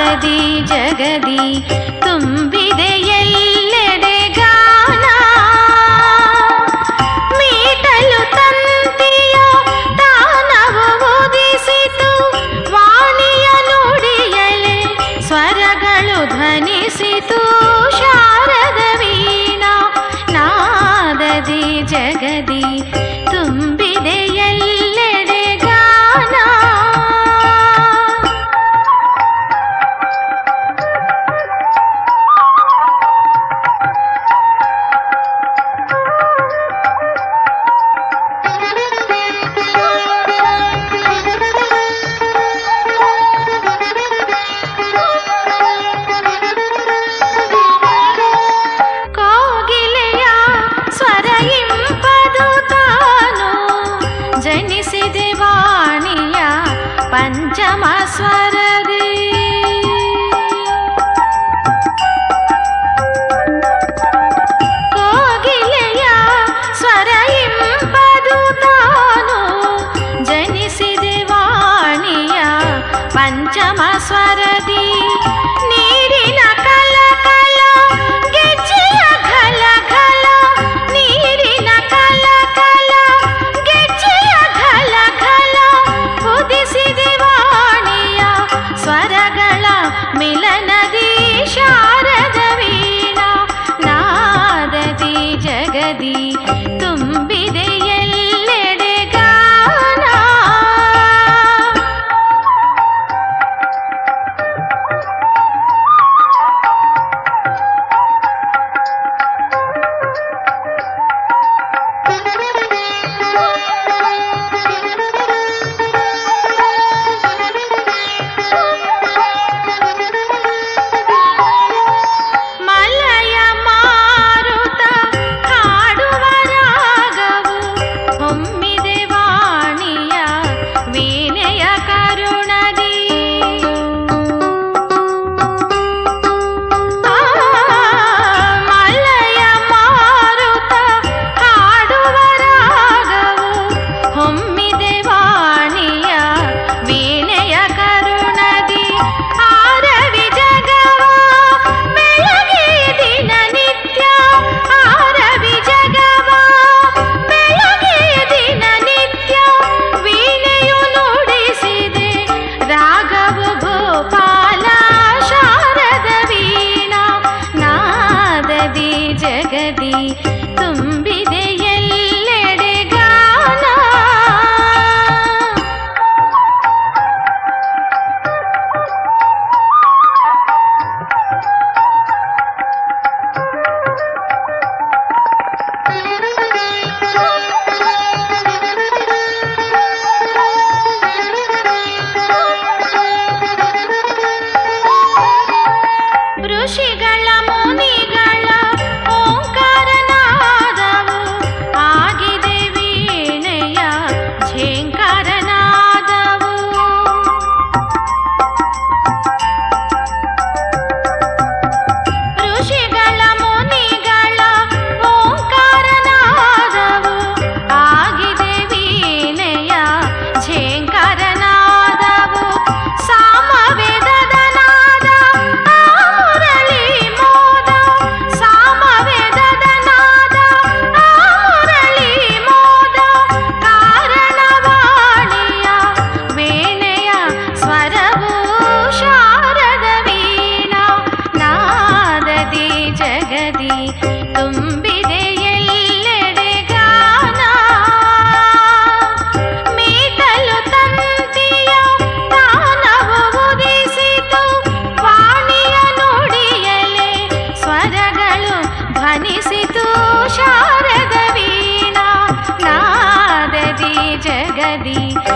ನಾದದಿ ಜಗದಿ ತುಂಬಿದೆ ಎಲ್ಲೆಡೆ ಗಾನ. ಮೀಟಲು ತಂತಿಯ ತಾನವು ಉದಿಸಿತು, ವಾಣಿಯ ನುಡಿಯಲೆ ಸ್ವರಗಳು ಧ್ವನಿಸಿತು. ಶಾರದ ವೀಣಾ ನಾದದಿ ಜಗದಿ ತುಂಬಿದೆ ಎಲ್ಲೆಡೆ ಗಾನ. ಕೋಗಿಲೆಯ ಸ್ವರ ಇಂಪದು ತಾನು ಜನಿಸಿದೆ ವಾಣಿಯ ಪಂಚಮ ಸ್ವರದಿ. ಕೋಗಿಲೆಯ ಸ್ವರ ಇಂಪದು ತಾನು ಜನಿಸಿದೆ ವಾಣಿಯ ಪಂಚಮ ಸ್ವರದಿ. ನೀರಿನ ಕಲ ಕಲ ಗೆಜ್ಜೆಯ ಘಲ ಘಲ, ನೀರಿನ ಕಲ ಕಲ ಗೆಜ್ಜೆಯ ಘಲ ಘಲ, ಉದಿಸಿದೆ ವಾಣಿಯ ಸ್ವರಗಳ ಮಿಲನದಿ. ಶಾರದ ವೀಣಾ ನಾದದಿ ಜಗದಿ ತುಂಬಿದೆ ಎಲ್ಲೆಡೆ ಗಾನ. ಮಲಯ ಮಾರುತ ಹಾಡುವ ರಾಗವು ಹೊಮ್ಮಿದೆ ವಾಣಿಯ ವೀಣೆಯ ಕರುಣದಿ. ಮಲಯ ಮಾರುತ ಹಾಡುವ ರಾಗವು ಹೊಮ್ಮಿದೆ ವಾಣಿಯ ವೀಣೆಯ ಕರುಣದಿ. ಆರವಿ ಜಗವ ಬೆಳಗ್ಗೆ ದಿನನಿತ್ಯ, ಆರವಿ ಜಗವ ಬೆಳಗ್ಗೆ ದಿನನಿತ್ಯ, ವೀಣೆಯು ನುಡಿಸಿದೆ ರಾಗವು ಭೂಪಾಲ. ಶಾರದ ವೀಣಾ ನಾದದಿ ಜಗದಿ ತುಂಬಿದೆ ಎಲ್ಲೆಡೆ ಗಾನ. ಋಷಿಗಳ ಮುನಿಗಳ ಓಂಕಾರನಾದವು ಆಗಿದೆ ವೀಣೆಯ ಝೇಂಕಾರನಾದವು. ಋಷಿಗಳ ಮುನಿಗಳ ಓಂಕಾರನಾದವು ಆಗಿದೆ ವೀಣೆಯ ಝೇಂಕಾರನಾದವು. ಸಾಮವೇದದ ನಾದ ಆ ಮುರಳಿ ಮೋದ, ಸಾಮವೇದದ ನಾದ ಆ ಮುರಳಿ ಮೋದ, ಕಾರಣವಾಣಿಯ ವೀಣೆಯ ಸ್ವರವು. ಶಾರದ ವೀಣಾ ನಾದದಿ ಜಗದಿ ತುಂಬಿದೆ ಎಲ್ಲೆಡೆ ಗಾನ. ಮೀಟಲು ತಂತಿಯ ತಾನವು ಉದಿಸಿತು, ವಾಣಿಯ ನುಡಿಯಲೆ ಸ್ವರಗಳು ಧ್ವನಿಸಿತು. ಶಾರದ ವೀಣಾ ನಾದದಿ ಜಗದಿ